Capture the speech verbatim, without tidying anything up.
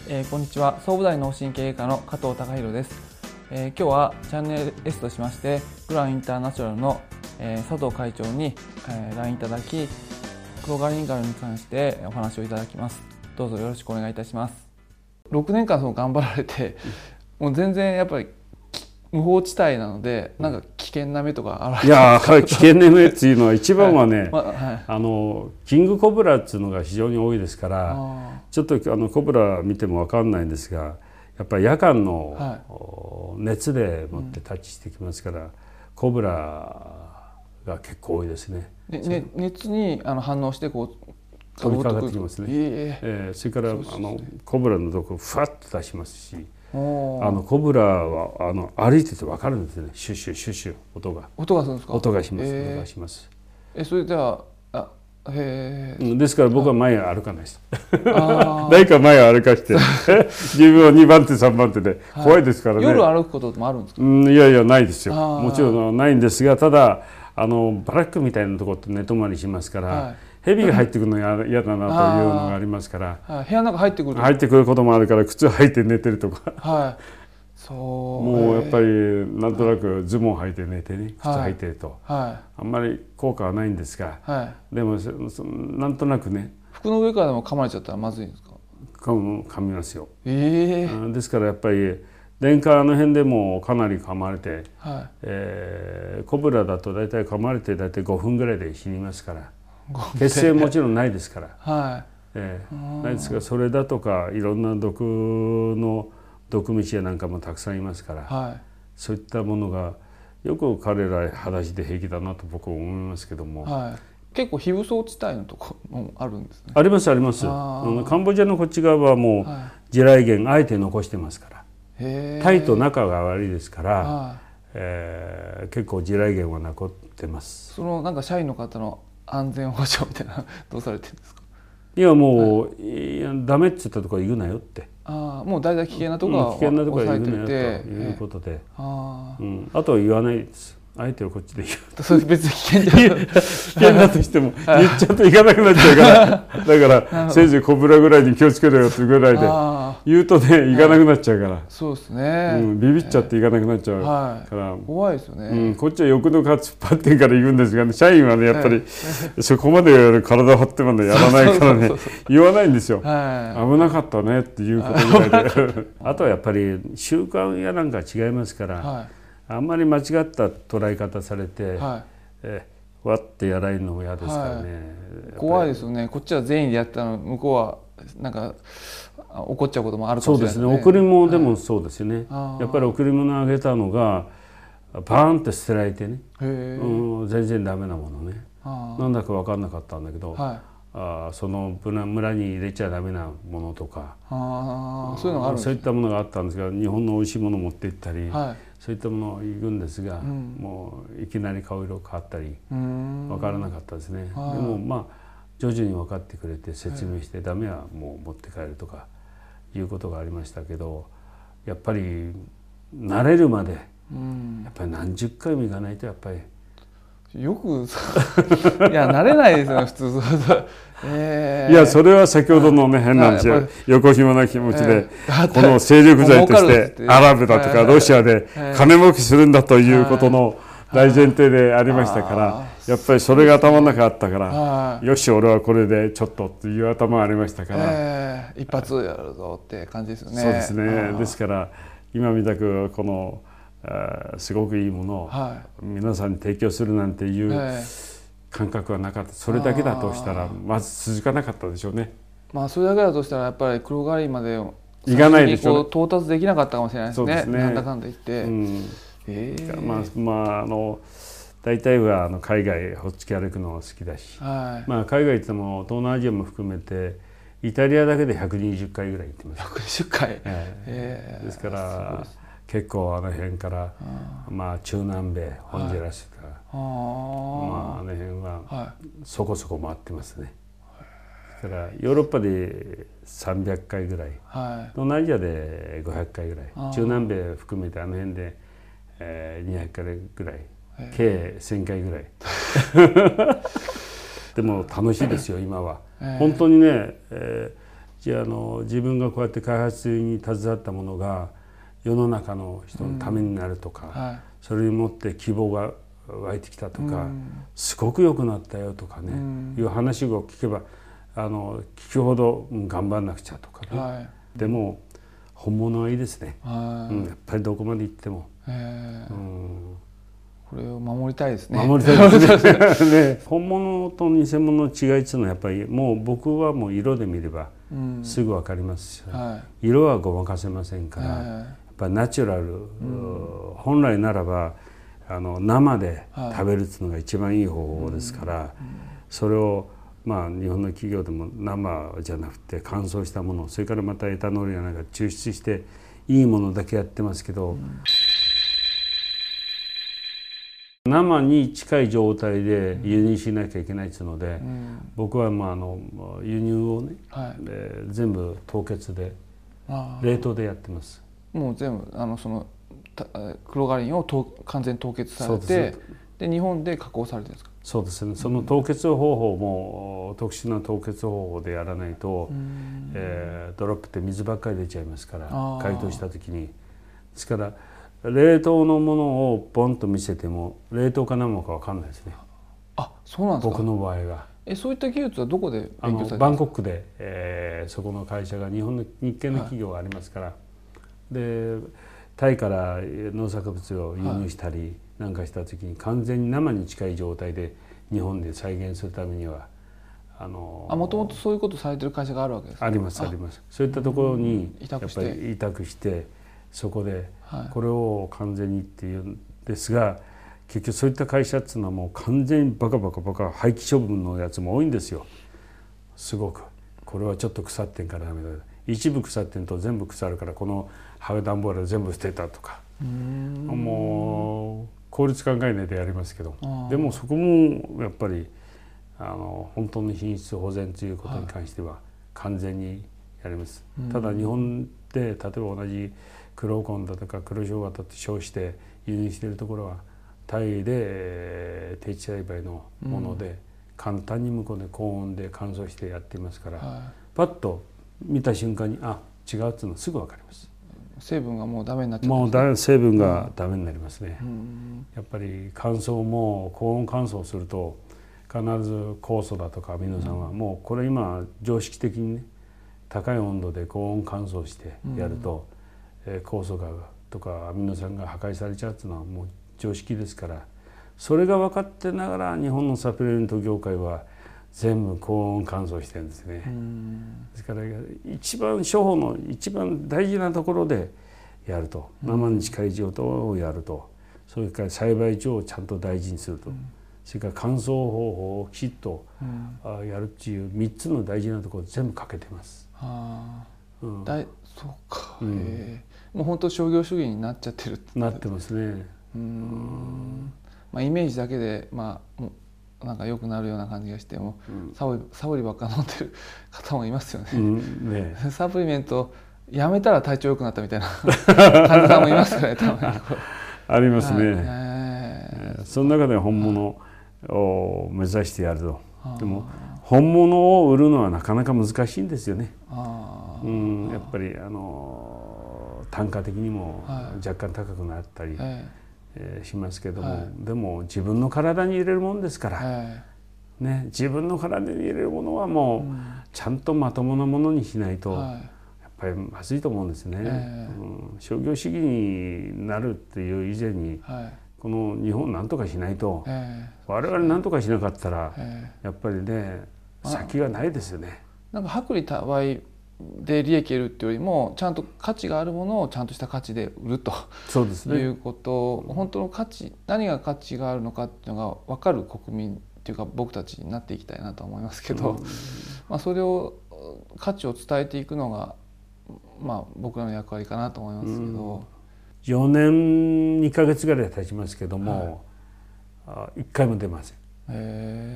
えー、こんにちは。総武大脳神経外科の加藤隆弘です。えー、今日はチャンネル エス としましてグランインターナショナルの、えー、佐藤会長に、えー、ライン いただき黒ガリンガルに関してお話をいただきます。どうぞよろしくお願いいたします。ろくねんかんそう頑張られてもう全然やっぱり無法地帯なのでなんか危険な目とかあられいや危険な目っていうのは一番はね、はいまあはい、あのキングコブラっていうのが非常に多いですからちょっとあのコブラ見ても分かんないんですがやっぱり夜間の、はい、熱でもってタッチしてきますから、うん、コブラが結構多いですね。 でね熱にあの反応してこう飛びかかってきますね。えーえー、それからあのコブラのとこふわっと出しますしあのコブラはあの歩いてて分かるんですね。シュッシュシュッシュ音が音がするんですか。 音がします、 えー、 音がします。 えそれじゃああへえですから僕は前歩かないです。誰か前歩かして自分はにばん手さんばん手で怖いですからね、 はい、夜歩くこともあるんですか。 うんいやいやないですよ。もちろんないんですがただあのバラックみたいなところって寝泊まりしますから、はい、蛇が入ってくるのが嫌だなというのがありますから、 はい、部屋の中入ってくる入ってくることもあるから靴履いて寝てるとか、はい、 そうもうやっぱりなんとなくズボン履いて寝てね靴履いてると、はい、あんまり効果はないんですが、はい、でもなんとなくね服の上からでも噛まれちゃったらまずいんですか。 噛みますよ、 えー、 ですからやっぱり電化の辺でもかなり噛まれて、はいえー、コブラだと大体噛まれて大体ごふんぐらいで死にますから血清もちろんないですから、はいえー、ないですがそれだとかいろんな毒の毒虫やなんかもたくさんいますから、はい、そういったものがよく彼ら裸足で平気だなと僕は思いますけども、はい、 結構非武装地帯のとこもあるんですね。 ありますあります。カンボジアのこっち側はもう地雷原あえて残してますから、タイと仲が悪いですから、はいえー、結構地雷原は残ってます。 そのなんか社員の方の安全保障みたいなどうされてるんですか。 いやもう、はい、いやダメって言ったところ行くなよって。 あもう大体危険なところは、 うん、危険なところは行くなよということで、あ,、うん、あとは言わないです。あえてこっちで言う。 それ別に危険じゃない。 危険だとしても言っちゃうと行かなくなっちゃうからだからせいぜいコブラぐらいに気をつけろよっていうぐらいで言うとね行かなくなっちゃうから、はい、 そうですね、 うん、ビビっちゃって行かなくなっちゃうから、はい、 怖いですよね、 うん、こっちは欲のか突っ張ってから行くんですが、ね、社員はねやっぱりそこまで体張ってまでやらないからね言わないんですよ、はい、危なかったねっていうことぐらいであとはやっぱり習慣やなんか違いますから、はいあんまり間違った捉え方されて、はいえー、わってやられるのも嫌ですからね、はい、 怖いですよね。こっちは全員でやったの向こうはなんか怒っちゃうこともあるかもしれないですね。 そうですね。贈り物でもそうですよね、はい、やっぱり贈り物あげたのがパーンって捨てられてね、うん、全然ダメなものねなんだか分かんなかったんだけど、はいあその村に入れちゃダメなものとかあそういうのがあるんですね。 そういったものがあったんですが日本のおいしいものを持って行ったり、はい、そういったものを行くんですが、うん、もういきなり顔色変わったり分からなかったですね。でもまあ徐々に分かってくれて説明して、はい、ダメはもう持って帰るとかいうことがありましたけどやっぱり慣れるまで、うん、やっぱり何十回も行かないとやっぱりよくいや慣れないですよね普通えー、 いやそれは先ほどのね変な話よ横紐な気持ちで、えー、この勢力剤としてアラブだとかロシアで金儲けするんだということの大前提でありましたからやっぱりそれが頭の中あったからよし俺はこれでちょっとっていう頭がありましたから、 えー、一発やるぞって感じですよね。 そうですね。ですから今みたくこのすごくいいものを皆さんに提供するなんていう感覚はなかった。それだけだとしたらまず続かなかったでしょうね。 まあそれだけだとしたらやっぱり黒ガリまで行かないでしょうね。 到達できなかったかもしれないですね。 そうですね。 なんだかんだ言って、うんえー、まあまああの大体はあの海外ほっつき歩くのが好きだし、はい、まあ海外行っても東南アジアも含めてイタリアだけでひゃくにじゅっかいぐらい行ってます。 ひゃくにじゅっかい、えーえー、ですから結構あの辺からまあ中南米ホンジュラスとか、はい、まああの辺はそこそこ回ってますね。だからヨーロッパでさんびゃっかいぐらい、はい、東南アジアでごひゃっかいぐらい、中南米含めてあの辺で、えー、にひゃっかいぐらい、計せんかいぐらいでも楽しいですよ今は、本当にね、えーじゃあ、あの自分がこうやって開発に携わったものが世の中の人のためになるとか、うんはい、それにもって希望が湧いてきたとか、うん、すごく良くなったよとかね、うん、いう話を聞けばあの聞くほど、うん、頑張んなくちゃとかね、はい、でも本物はいいですね、はい、うん、やっぱりどこまで行っても、うん、 これを守りたいですね。 守りたいですね。ね、本物と偽物の違いっていうのはやっぱりもう僕はもう色で見ればすぐ分かりますし、うんはい、色はごまかせませんから、はい、やっぱりナチュラル、うん、本来ならばあの生で食べるっていうのが一番いい方法ですから、はい、それをまあ日本の企業でも生じゃなくて乾燥したもの、それからまたエタノールやなんか抽出していいものだけやってますけど、うん生に近い状態で輸入しなきゃいけないっていうので、うん、僕はまああの輸入をね、はいえー、全部凍結で冷凍でやってます。 もう全部あのその黒ガリンを完全凍結されて、で日本で加工されてるんですか？ そうですね。その凍結方法も特殊な凍結方法でやらないと、うんえー、ドロップって水ばっかり出ちゃいますから、解凍した時に。ですから冷凍のものをポンと見せても冷凍か生か分かんないですね。 あ、そうなんですか。 僕の場合は。 え、そういった技術はどこで勉強されてるんですか？ バンコックで、えー、そこの会社が日本の日系の企業がありますから、はい、でタイから農作物を輸入したり、はい、なんかした時に完全に生に近い状態で日本で再現するためにはあのあもともとそういうことされてる会社があるわけですか？ ありますあります。そういったところにやっぱり委託してそこでこれを完全にっていうんですが、結局そういった会社っていうのはもう完全にバカバカバカ廃棄処分のやつも多いんですよ。すごくこれはちょっと腐ってんからダメだ、一部腐ってんと全部腐るからこのハウダンボール全部捨てたとか、うーんもう効率考えないでやりますけど、でもそこもやっぱりあの本当の品質保全ということに関しては完全にやります、はい、ただ日本で例えば同じ黒コーンだとか黒生姜だと称して輸入しているところはタイで定置栽培のもので簡単に向こうで高温で乾燥してやっていますから、はい、パッと見た瞬間にあ違うっていうのはすぐ分かります。 成分がもうダメになっちゃう、 ね、もうだ成分がダメになりますね、うん、やっぱり乾燥も高温乾燥すると必ず酵素だとかアミノ酸はもうこれ今常識的にね高い温度で高温乾燥してやると、うんえー、酵素がとかアミノ酸が破壊されちゃうっていうのはもう常識ですから、それが分かってながら日本のサプリメント業界は全部高温乾燥してるんですね。うんですから一番処方の一番大事なところでやると、生に近い状態をやると、それから栽培場をちゃんと大事にすると、うん、それから乾燥方法をきちっと、うん、やるっていうみっつの大事なところを全部かけてます。あうん、だいそうか、うん、もう本当商業主義になっちゃってるってなってますね。 うん、まあ、イメージだけで、まあ、なんか良くなるような感じがしても、うん、サプリ、サプリばっか飲んでる方もいますよね。うんねサプリメントやめたら体調良くなったみたいな患者さんもいますからねたまにありますね、はいえー、その中で本物を目指してやると。でも本物を売るのはなかなか難しいんですよね。あ、うん、やっぱりあの単価的にも若干高くなったり、はいえー、しますけども、はい、でも自分の体に入れるものですから、はいね、自分の体に入れるものはもうちゃんとまともなものにしないと、はい、やっぱりまずいと思うんですね、えーうん、商業主義になるっていう以前に、はい、この日本なんとかしないと、えー、我々なんとかしなかったら、えー、やっぱりね先がないですよね。 なんか薄利多売で利益得るっていうよりもちゃんと価値があるものをちゃんとした価値で売るとそうです、ね、いうこと本当の価値何が価値があるのかっていうのが分かる国民っていうか僕たちになっていきたいなと思いますけど、うんまあ、それを価値を伝えていくのが、まあ、僕らの役割かなと思いますけど、うん、 よねんにかげつぐらい経ちますけども、はい、いっかいも出ません。へー